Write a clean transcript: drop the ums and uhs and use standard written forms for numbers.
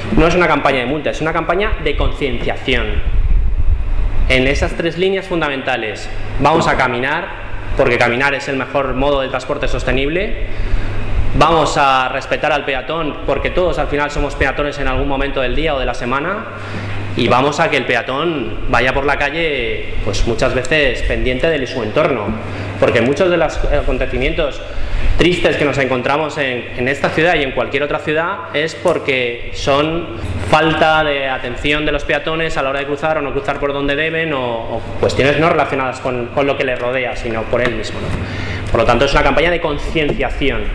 no es una campaña de multa, es una campaña de concienciación. En esas 3 líneas fundamentales: vamos a caminar, porque caminar es el mejor modo de transporte sostenible; vamos a respetar al peatón, porque todos al final somos peatones en algún momento del día o de la semana; y vamos a que el peatón vaya por la calle pues muchas veces pendiente de su entorno, porque muchos de los acontecimientos tristes que nos encontramos en esta ciudad y en cualquier otra ciudad es porque son falta de atención de los peatones a la hora de cruzar o no cruzar por donde deben, o cuestiones no relacionadas con lo que les rodea, sino por él mismo, ¿no? Por lo tanto, es una campaña de concienciación.